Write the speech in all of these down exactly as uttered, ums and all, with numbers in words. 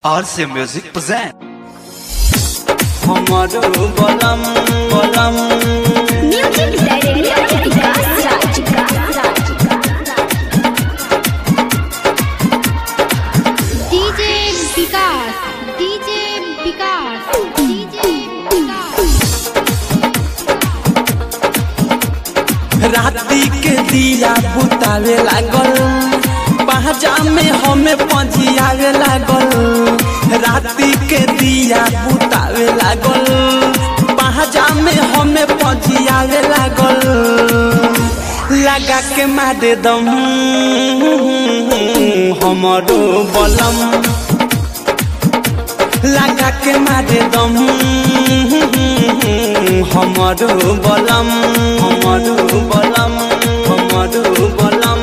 R C Music present. हमारो बलम बलम music director Vikas Raj DJ Vikas DJ Vikas DJ Vikas राती के दिया बुतावे लागल पहचा में हमें पजियावे लागल राती के दिया बुतावे लागल पहचा में हमें पजियावे लागल लगा के मारे दम हमारो बलम लगा के मारे दम हमारो बलम हमारो बलम हमारो बलम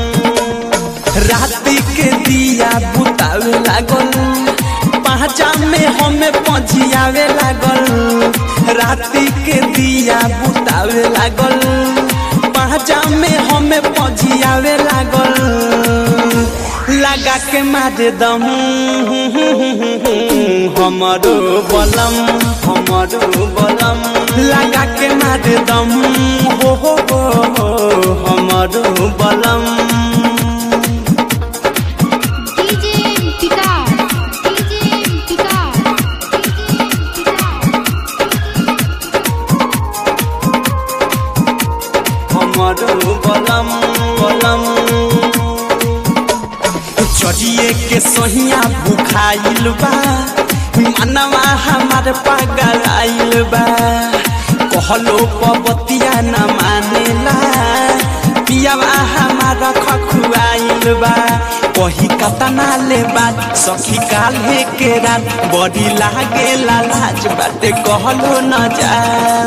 राती के दिया बुतावे लागल पहचा में हमें पजियावे लागल राती के दिया बुतावे लागल पहचा में हमें पजियावे लागल लगा के मारे दम हमारो बलम हमारो बलम लगा के मारे दम हो हो हो हमारो बलम बलम बलम चढ़िए के सहिया बुखाइल बा मनवा हमार पागल आइल बा कहलो पबतिया न मानेला पियावा हमारा खखुआइल बा कही कतना ले बात सखी काल्हे के रात बड़ी लागे लाज बाटे कहलो न जा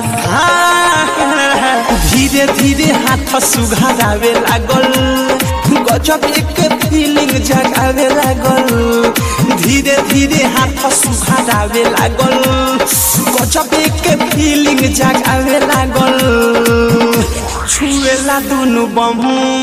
धीरे धीरे हाथ सुघारावे लागल गजब एक फीलिंग जगावे लागल धीरे धीरे हाथ सुघारावे लागल गजब एक फीलिंग जगावे लागल छुएला दुनु बम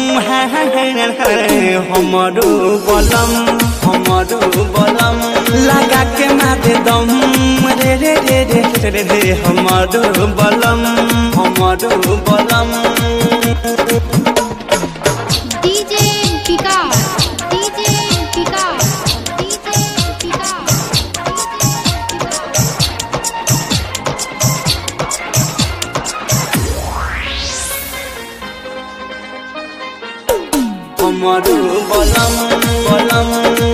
हमारो बलम हमारो बलम लगा के मारे दम रे रे रे रे रे रे हमारो बलम हमारो बलम DJ Vikas DJ Vikas DJ Vikas हमारो बलम बलम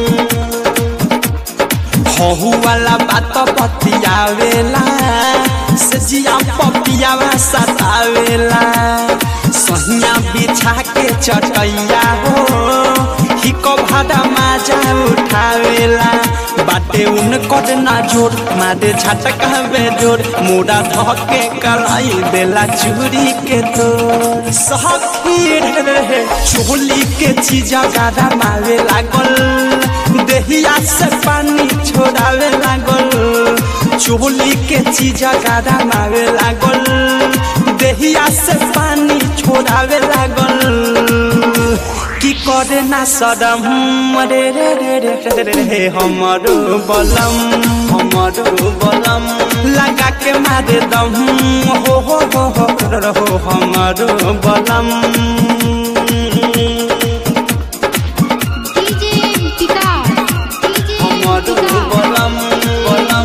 हहु वाला बात पतियावेला सजिया पपियावा सतावेला सहिया बिछा के चटैया हो हिको भाड़ा माजा उठावेला बाटे उनकर ना जोर मारे झटकावे जोर मुड़ा धके कलाई देला चूड़ी के तोर सखी रे चोली के चीजा गाड़ा मारे लागल देहिया से पानी छोड़ावे लागल चोली के चीजा गाड़ा मारे लागल देहिया से पानी छोड़ावे लागल की करे ना सदम रे रे रे रे रे रे हमारो बलम हमारो बलम लगा के मारे दम हो हो हो हो हमारो बलम डीजे विकास डीजे हमारो बलम बलम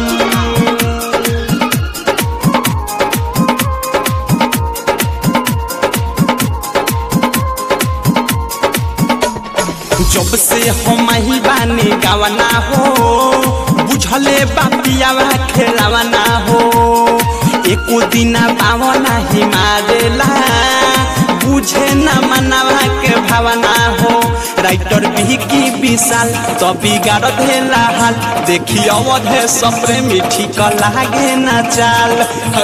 जब से हम ही बानी गावना हो बुझले बापियावा खेलावना हो एको दिना पावना ही मारेला बुझे न मनावा के भावना हो राइटर बिकी विशाल तो बिगाड़ देला हाल देखी अवधे सपरे मीठी क लागे न चाल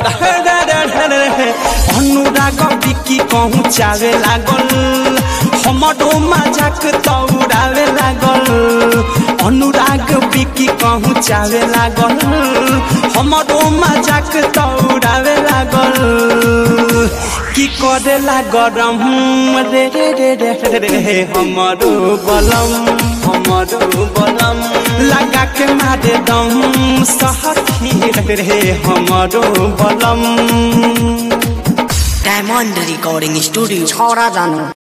अनुराग बिकी कहूँ चावे लागल हमारो मजाक तौरावे लागल अनुराग बिकी कहूँ चावे लागल हमारो मजाक तौरावे लागल की करेला गरम रे रे रे रे रे रे हमरो बलम हमरो बलम लगा के मारे दम सखी रे रे हमरो बलम डायमंड रिकॉर्डिंग स्टूडियो छोड़ा जानो।